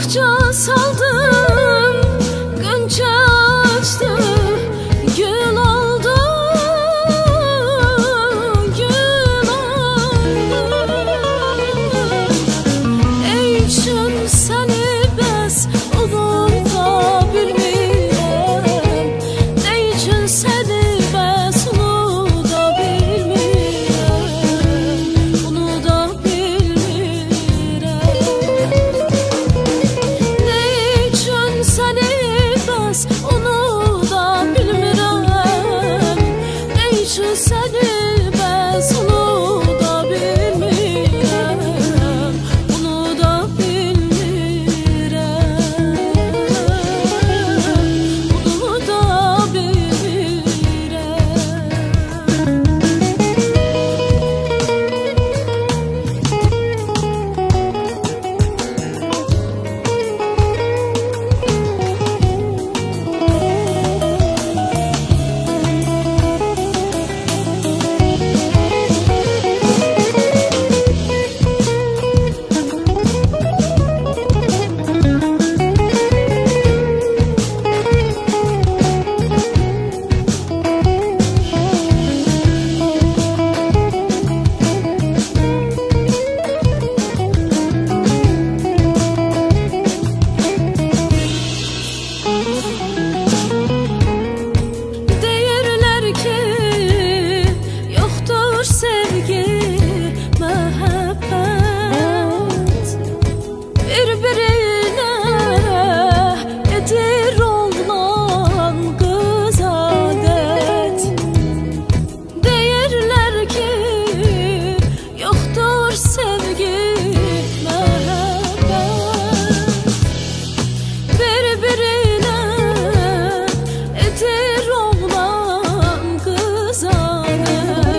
Bahçe saldım, gönçe açtı, gül oldu, gül oldu. Ey için seni bəs unuta bilmirəm, ne için seni bəs unuta bilmirəm, unuta bilmirəm. Ne için seni bəs unuta bilmirəm, ne için seni bəs unuta bilmirəm, unuta bilmirəm, unuta bilmirəm. Deyirlər ki, yoxdur sevgi, məhəbbət, bir-birinə edir oğlan qız adət. Deyirlər ki, yoxdur sevgi, məhəbbət, bir-birinə edir oğlan qız adət.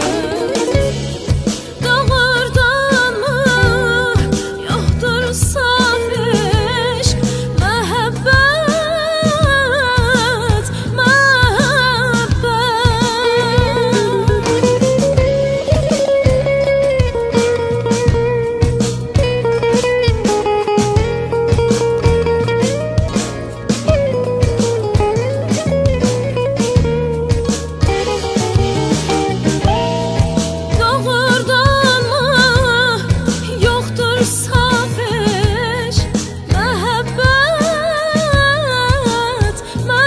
Doğurdanmı yoxdur saf eşq, məhəbbət, məhəbbət. Doğurdanmı yoxdur saf eşq, məhəbbət,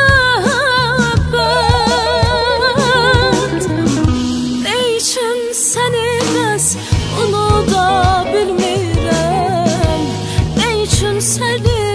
məhəbbət. Ne için seni bəs unuta bilmirəm, ne için seni